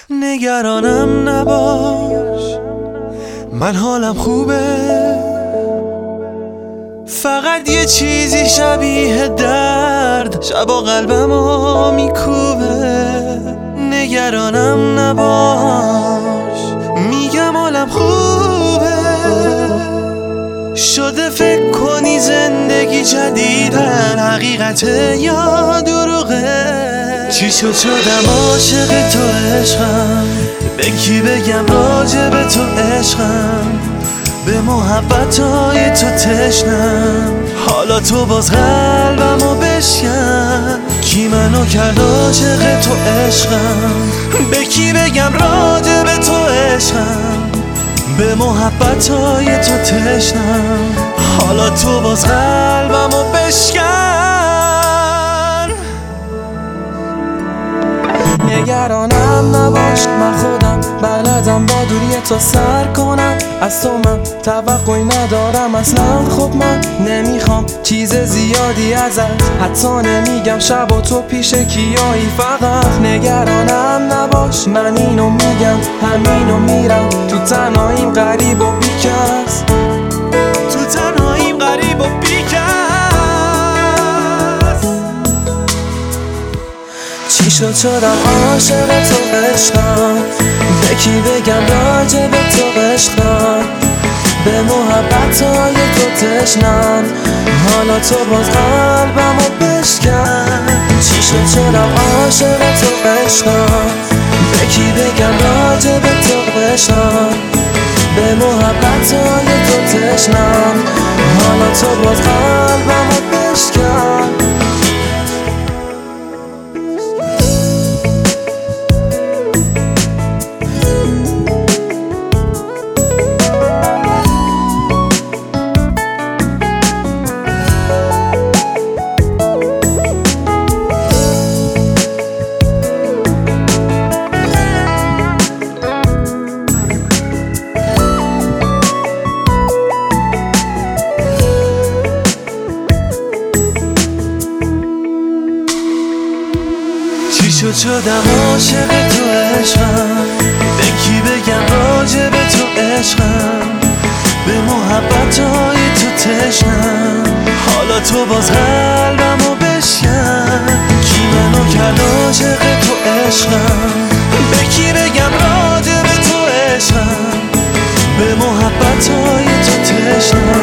نگرانم نباش، من حالم خوبه، فقط یه چیزی شبیه درد شبا قلبمو میکوبه. نگرانم نباش، میگم حالم خوبه، شده فکر کنی زندگی جدیدن حقیقته یا دروغه. چی شدم عاشق تو عشقم، به کی بگم راجع به تو عشقم، به محبتای تو تشنم، حالا تو باز قلبمو بشکن. کی منو کرد عاشق تو عشقم، به کی بگم راجع به تو عشقم، به محبتای تو تشنم، حالا تو باز قلبمو بشکن. نگرانم نباش، من خودم بلدم با دوری تو سر کنم. از تو من توقعی ندارم اصلا، خب من نمیخوام چیز زیادی ازت، حتی نمیگم شب و تو پیش کیایی. فقط نگرانم نباش، من اینو میگم همینو میرم، تو تنهاییم غریب و بیکس، تو تنهاییم غریب و بیکس. چی شدم عاشق تو عشقم، به کی بگم راجع به تو عشقم، به محبتای تو تشنم، حالا تو باز قلبمو بشکن. چی شدم عاشق تو عشقم، به کی بگم راجع به تو عشقم، به محبتای تو تشنم، حالا تو باز قلبمو بشکن. چی شدم عاشق تو عشقم، به کی بگم راجع به تو عشقم، به محبتای تو تشنم، حالا تو باز قلبمو بشکن. کی منو کرد عاشق تو عشقم، به کی بگم راجع به تو عشقم، به محبتای تو تشنم،